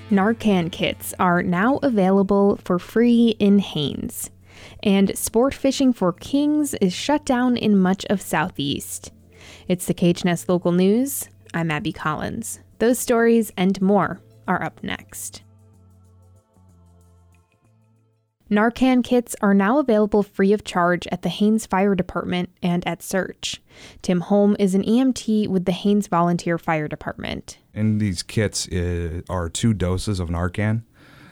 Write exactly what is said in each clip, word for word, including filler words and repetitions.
Narcan kits are now available for free in Haines. And sport fishing for kings is shut down in much of Southeast. It's the K H N S Local News. I'm Abby Collins. Those stories and more are up next. Narcan kits are now available free of charge at the Haines Fire Department and at Search. Tim Holm is an E M T with the Haines Volunteer Fire Department. In these kits uh, are two doses of Narcan.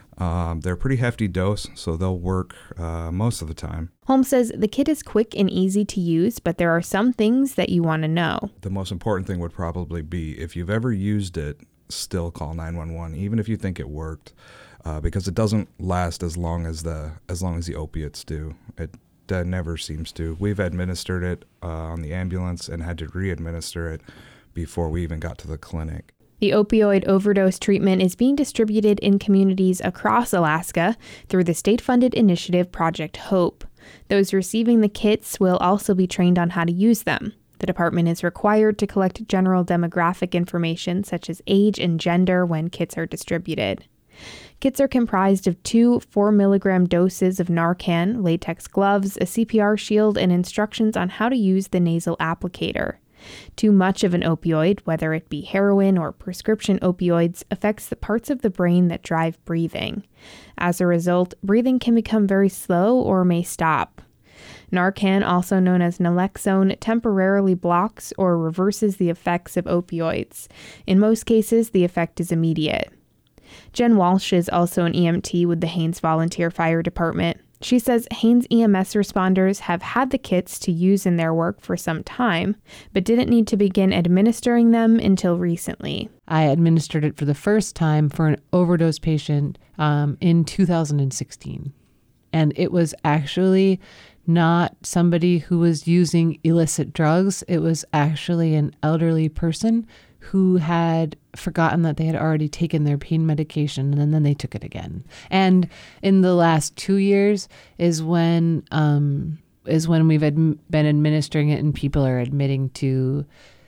Um, they're a pretty hefty dose, so they'll work uh, most of the time. Holm says the kit is quick and easy to use, but there are some things that you want to know. The most important thing would probably be if you've ever used it, still call nine one one, even if you think it worked. Uh, because it doesn't last as long as the as long as the opiates do. It uh, never seems to. We've administered it uh, on the ambulance and had to re-administer it before we even got to the clinic. The opioid overdose treatment is being distributed in communities across Alaska through the state-funded initiative Project Hope. Those receiving the kits will also be trained on how to use them. The department is required to collect general demographic information such as age and gender when kits are distributed. Kits are comprised of two four milligram doses of Narcan, latex gloves, a C P R shield, and instructions on how to use the nasal applicator. Too much of an opioid, whether it be heroin or prescription opioids, affects the parts of the brain that drive breathing. As a result, breathing can become very slow or may stop. Narcan, also known as naloxone, temporarily blocks or reverses the effects of opioids. In most cases, the effect is immediate. Jen Walsh is also an E M T with the Haines Volunteer Fire Department. She says Haines E M S responders have had the kits to use in their work for some time, but didn't need to begin administering them until recently. I administered it for the first time for an overdose patient um, in two thousand sixteen. And it was actually not somebody who was using illicit drugs. It was actually an elderly person who had forgotten that they had already taken their pain medication, and then they took it again. And in the last two years is when um, is when we've ad- been administering it, and people are admitting to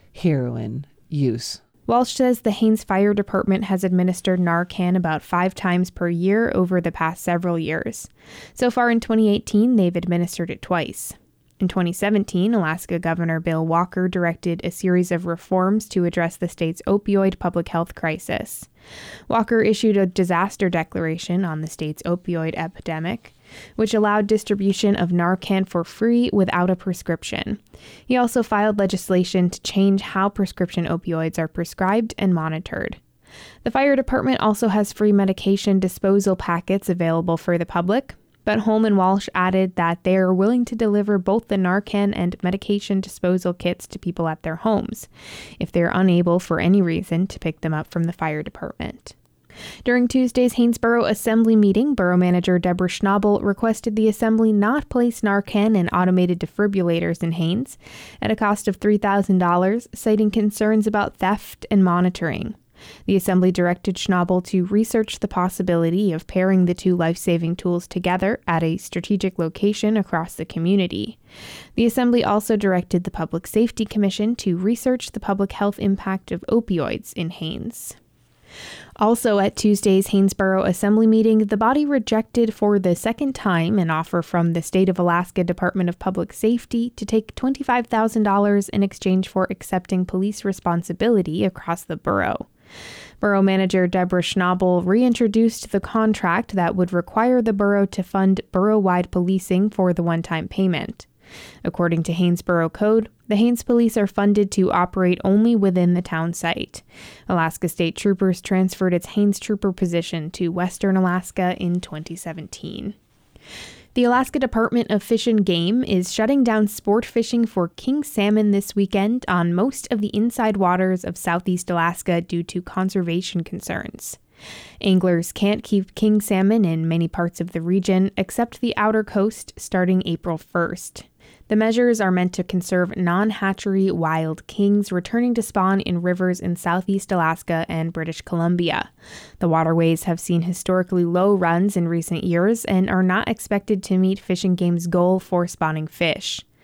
heroin use. Walsh says the Haines Fire Department has administered Narcan about five times per year over the past several years. So far in twenty eighteen, they've administered it twice. In twenty seventeen, Alaska Governor Bill Walker directed a series of reforms to address the state's opioid public health crisis. Walker issued a disaster declaration on the state's opioid epidemic, which allowed distribution of Narcan for free without a prescription. He also filed legislation to change how prescription opioids are prescribed and monitored. The fire department also has free medication disposal packets available for the public, but Holm and Walsh added that they are willing to deliver both the Narcan and medication disposal kits to people at their homes, if they're unable for any reason to pick them up from the fire department. During Tuesday's Haines Borough Assembly meeting, Borough Manager Deborah Schnabel requested the Assembly not place Narcan and automated defibrillators in Haines at a cost of three thousand dollars, citing concerns about theft and monitoring. The Assembly directed Schnabel to research the possibility of pairing the two life-saving tools together at a strategic location across the community. The Assembly also directed the Public Safety Commission to research the public health impact of opioids in Haines. Also at Tuesday's Haines Borough Assembly meeting, the body rejected for the second time an offer from the State of Alaska Department of Public Safety to take twenty-five thousand dollars in exchange for accepting police responsibility across the borough. Borough Manager Deborah Schnabel reintroduced the contract that would require the borough to fund borough-wide policing for the one-time payment. According to Haines Borough Code, the Haines Police are funded to operate only within the town site. Alaska State Troopers transferred its Haines Trooper position to Western Alaska in twenty seventeen. The Alaska Department of Fish and Game is shutting down sport fishing for king salmon this weekend on most of the inside waters of southeast Alaska due to conservation concerns. Anglers can't keep king salmon in many parts of the region except the outer coast starting April first. The measures are meant to conserve non-hatchery wild kings returning to spawn in rivers in southeast Alaska and British Columbia. The waterways have seen historically low runs in recent years and are not expected to meet Fish and Game's goal for spawning fish.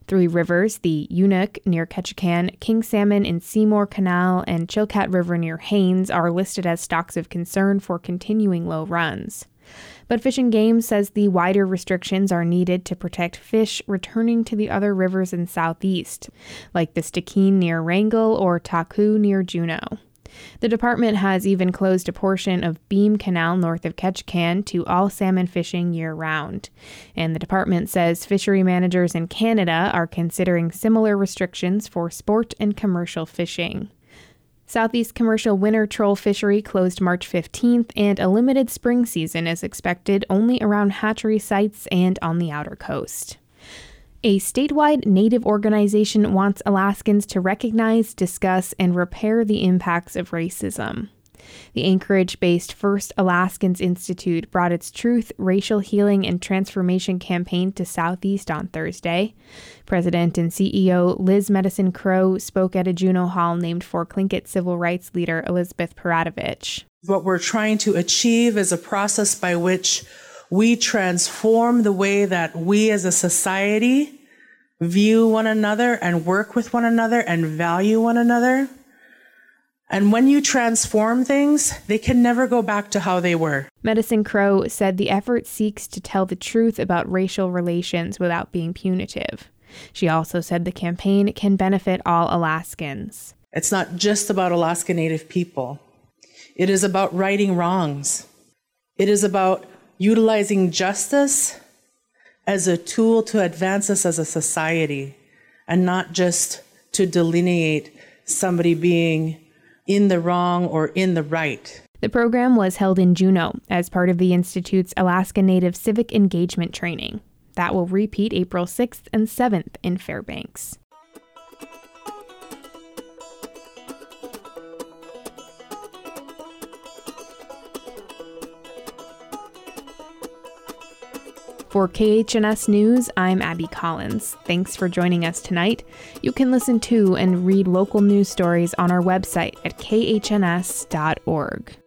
Three rivers, the Uinta near Ketchikan, King Salmon in Seymour Canal, and Chilkat River near Haines, are listed as stocks of concern for continuing low runs. But Fish and Game says the wider restrictions are needed to protect fish returning to the other rivers in southeast, like the Stikine near Wrangell or Taku near Juneau. The department has even closed a portion of Beam Canal north of Ketchikan to all salmon fishing year-round. And the department says fishery managers in Canada are considering similar restrictions for sport and commercial fishing. Southeast commercial winter troll fishery closed March fifteenth, and a limited spring season is expected only around hatchery sites and on the outer coast. A statewide Native organization wants Alaskans to recognize, discuss, and repair the impacts of racism. The Anchorage-based First Alaskans Institute brought its Truth, Racial Healing, and Transformation campaign to Southeast on Thursday. President and C E O Liz Medicine Crow spoke at a Juneau Hall named for Tlingit civil rights leader Elizabeth Paratovich. What we're trying to achieve is a process by which we transform the way that we as a society view one another and work with one another and value one another. And when you transform things, they can never go back to how they were. Medicine Crow said the effort seeks to tell the truth about racial relations without being punitive. She also said the campaign can benefit all Alaskans. It's not just about Alaska Native people. It is about righting wrongs. It is about utilizing justice as a tool to advance us as a society, and not just to delineate somebody being in the wrong or in the right. The program was held in Juneau as part of the Institute's Alaska Native Civic Engagement Training. That will repeat April sixth and seventh in Fairbanks. For K H N S News, I'm Abby Collins. Thanks for joining us tonight. You can listen to and read local news stories on our website at k h n s dot org.